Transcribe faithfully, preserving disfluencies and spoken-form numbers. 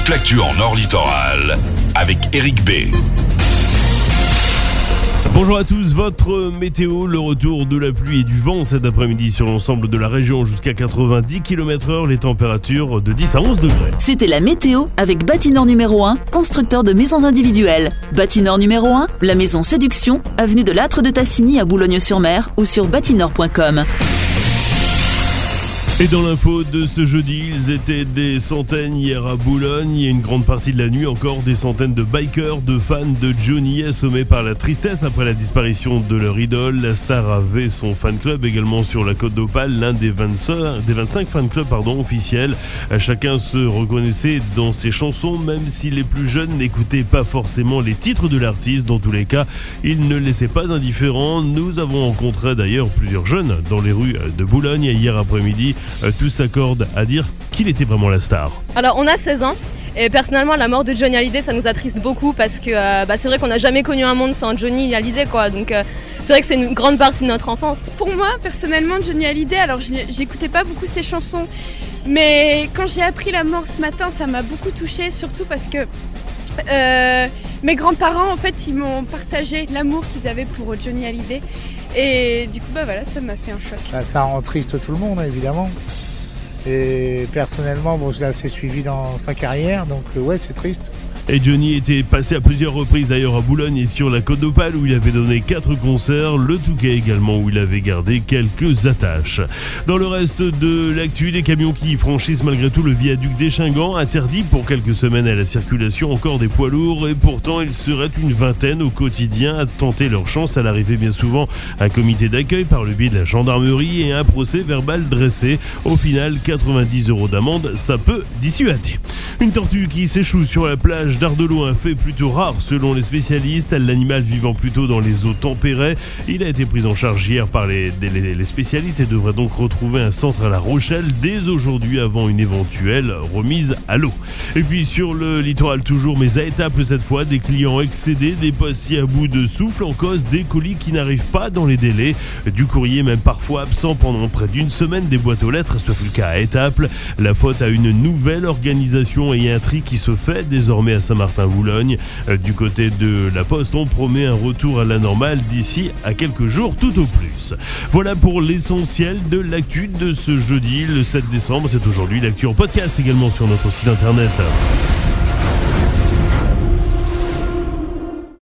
toute l'actu en Nord Littoral avec Eric B. Bonjour à tous, votre météo, le retour de la pluie et du vent cet après-midi sur l'ensemble de la région jusqu'à quatre-vingt-dix kilomètres heure, les températures de dix à onze degrés. C'était la météo avec Bâtinor numéro un, constructeur de maisons individuelles. Bâtinor numéro un, la maison Séduction, avenue de l'Âtre de Tassigny à Boulogne-sur-Mer ou sur bâtinor point com. Et dans l'info de ce jeudi, ils étaient des centaines hier à Boulogne. Et une grande partie de la nuit, encore des centaines de bikers, de fans de Johnny, assommés par la tristesse après la disparition de leur idole. La star avait son fan club également sur la Côte d'Opale, l'un des vingt-cinq, des vingt-cinq fan clubs pardon, officiels. Chacun se reconnaissait dans ses chansons, même si les plus jeunes n'écoutaient pas forcément les titres de l'artiste. Dans tous les cas, il ne laissait pas indifférent. Nous avons rencontré d'ailleurs plusieurs jeunes dans les rues de Boulogne hier après-midi. Euh, tous s'accordent à dire qu'il était vraiment la star. Alors on a seize ans et personnellement la mort de Johnny Hallyday ça nous attriste beaucoup parce que euh, bah, c'est vrai qu'on n'a jamais connu un monde sans Johnny Hallyday quoi, donc euh, c'est vrai que c'est une grande partie de notre enfance. Pour moi personnellement Johnny Hallyday, alors j'écoutais pas beaucoup ses chansons, mais quand j'ai appris la mort ce matin ça m'a beaucoup touchée, surtout parce que euh, mes grands-parents en fait ils m'ont partagé l'amour qu'ils avaient pour Johnny Hallyday. Et du coup, bah voilà, ça m'a fait un choc. Bah, ça rend triste tout le monde, évidemment. Et personnellement, bon, je l'ai assez suivi dans sa carrière, donc euh, ouais, c'est triste. Et Johnny était passé à plusieurs reprises d'ailleurs à Boulogne et sur la Côte d'Opale où il avait donné quatre concerts, le Touquet également où il avait gardé quelques attaches. Dans le reste de l'actu, les camions qui franchissent malgré tout le viaduc d'Échinghen, interdit pour quelques semaines à la circulation, encore des poids lourds et pourtant il serait une vingtaine au quotidien à tenter leur chance à l'arrivée, bien souvent un comité d'accueil par le biais de la gendarmerie et un procès verbal dressé. Au final, quatre-vingt-dix euros d'amende, ça peut dissuader. Une tortue qui s'échoue sur la plage d'Ardelot, un fait plutôt rare selon les spécialistes. L'animal vivant plutôt dans les eaux tempérées. Il a été pris en charge hier par les, les, les spécialistes et devrait donc retrouver un centre à La Rochelle dès aujourd'hui avant une éventuelle remise à l'eau. Et puis sur le littoral toujours, mais à Étaples cette fois, des clients excédés, des postiers à bout de souffle en cause des colis qui n'arrivent pas dans les délais, du courrier même parfois absent pendant près d'une semaine des boîtes aux lettres, ce fut le cas à Étaples. La faute à une nouvelle organisation et un tri qui se fait désormais à Saint-Martin-Boulogne. Du côté de la Poste, on promet un retour à la normale d'ici à quelques jours tout au plus. Voilà pour l'essentiel de l'actu de ce jeudi, le sept décembre. C'est aujourd'hui l'actu en podcast également sur notre site internet.